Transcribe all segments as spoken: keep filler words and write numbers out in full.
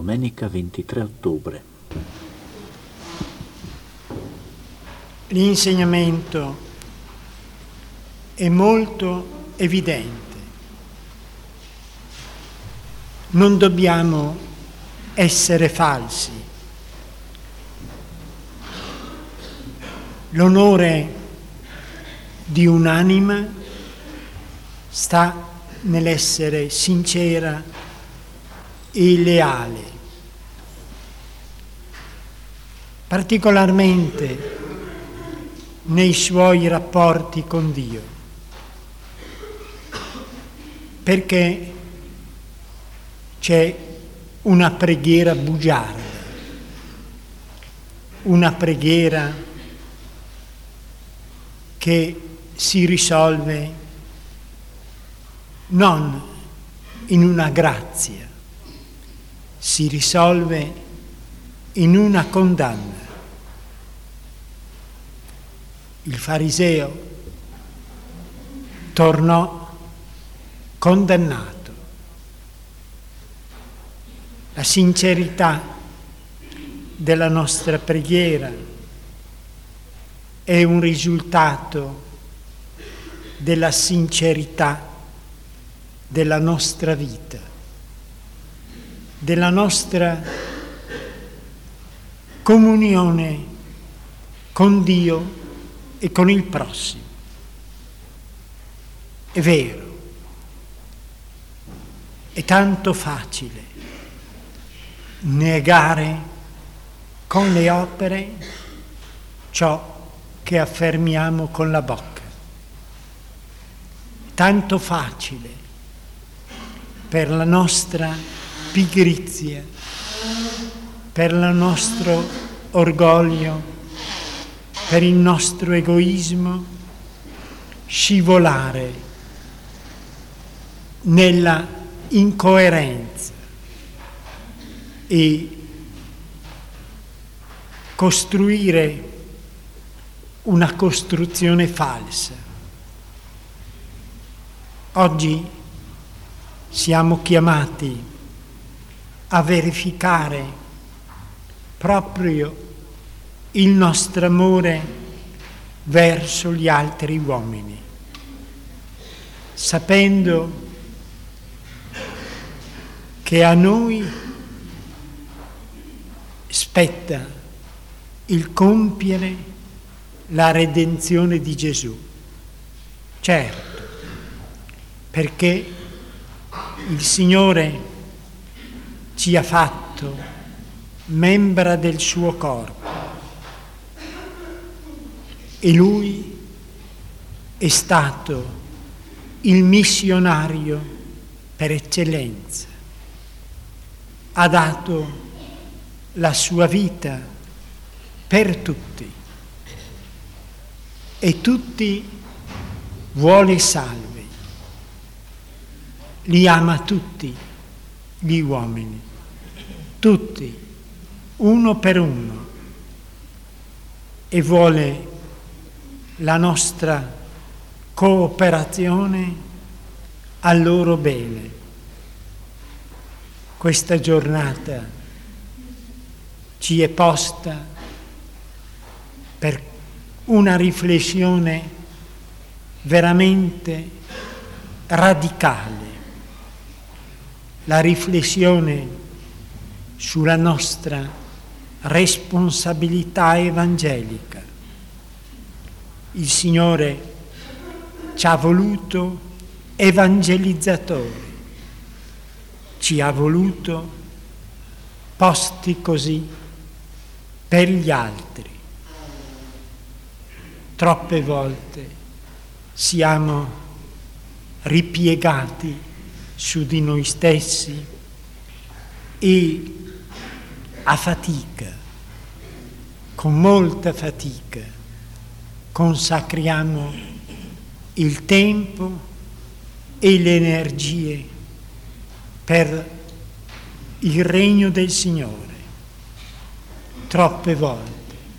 domenica ventitré ottobre. L'insegnamento è molto evidente. Non dobbiamo essere falsi. L'onore di un'anima sta nell'essere sincera e leale, particolarmente nei suoi rapporti con Dio, perché c'è una preghiera bugiarda, una preghiera che si risolve non in una grazia, si risolve in una condanna. Il fariseo tornò condannato. La sincerità della nostra preghiera è un risultato della sincerità della nostra vita, della nostra comunione con Dio e con il prossimo. È vero, è tanto facile negare con le opere ciò che affermiamo con la bocca. È tanto facile per la nostra pigrizia, per il nostro orgoglio, per il nostro egoismo, scivolare nella incoerenza e costruire una costruzione falsa. Oggi siamo chiamati a verificare proprio il nostro amore verso gli altri uomini, sapendo che a noi spetta il compiere la redenzione di Gesù. Certo, perché il Signore ci ha fatto membra del suo corpo e Lui è stato il missionario per eccellenza. Ha dato la sua vita per tutti e tutti vuole salvi. Li ama tutti gli uomini, tutti, uno per uno, e vuole la nostra cooperazione al loro bene. Questa giornata ci è posta per una riflessione veramente radicale, la riflessione sulla nostra responsabilità evangelica. Il Signore ci ha voluto evangelizzatori, ci ha voluto posti così per gli altri. Troppe volte siamo ripiegati su di noi stessi e a fatica, con molta fatica, consacriamo il tempo e le energie per il regno del Signore. Troppe volte.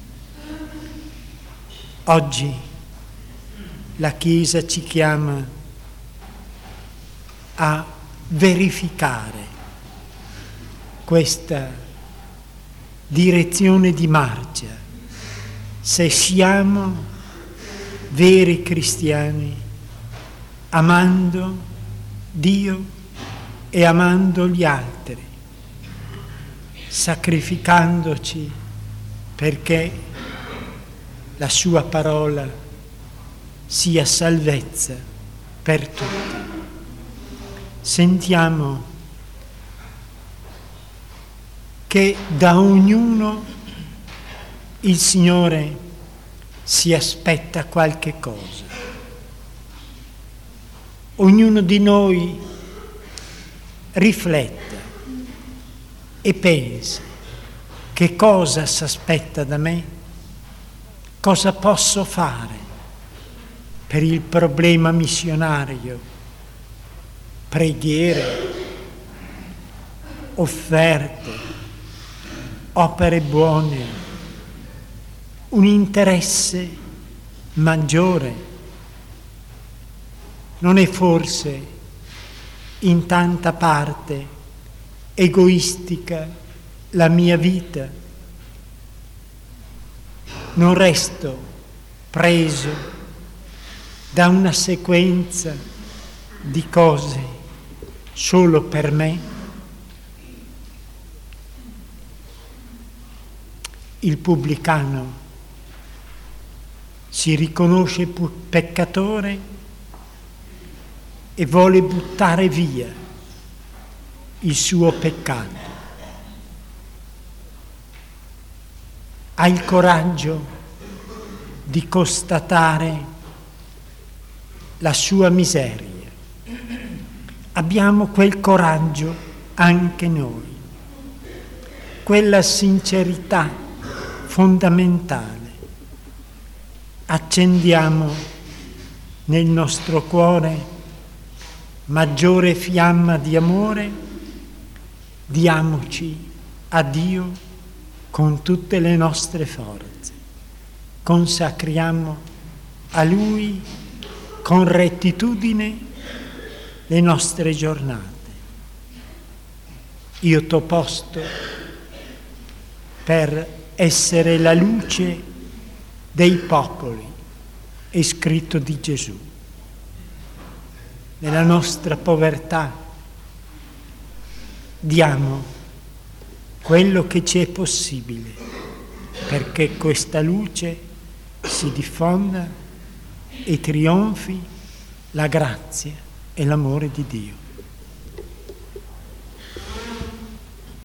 Oggi la Chiesa ci chiama a verificare questa direzione di marcia, se siamo veri cristiani, amando Dio e amando gli altri, sacrificandoci perché la sua parola sia salvezza per tutti. Sentiamo che da ognuno il Signore si aspetta qualche cosa. Ognuno di noi rifletta e pensi: che cosa si aspetta da me? Cosa posso fare per il problema missionario? Preghiere, offerte, opere buone, un interesse maggiore. Non è forse in tanta parte egoistica la mia vita? Non resto preso da una sequenza di cose solo per me? Il pubblicano si riconosce peccatore e vuole buttare via il suo peccato. Ha il coraggio di constatare la sua miseria. Abbiamo quel coraggio anche noi, quella sincerità fondamentale. Accendiamo nel nostro cuore maggiore fiamma di amore, diamoci a Dio con tutte le nostre forze, consacriamo a Lui con rettitudine le nostre giornate. Io t'ho posto per essere la luce dei popoli, è scritto di Gesù. Nella nostra povertà diamo quello che ci è possibile perché questa luce si diffonda e trionfi la grazia e l'amore di Dio.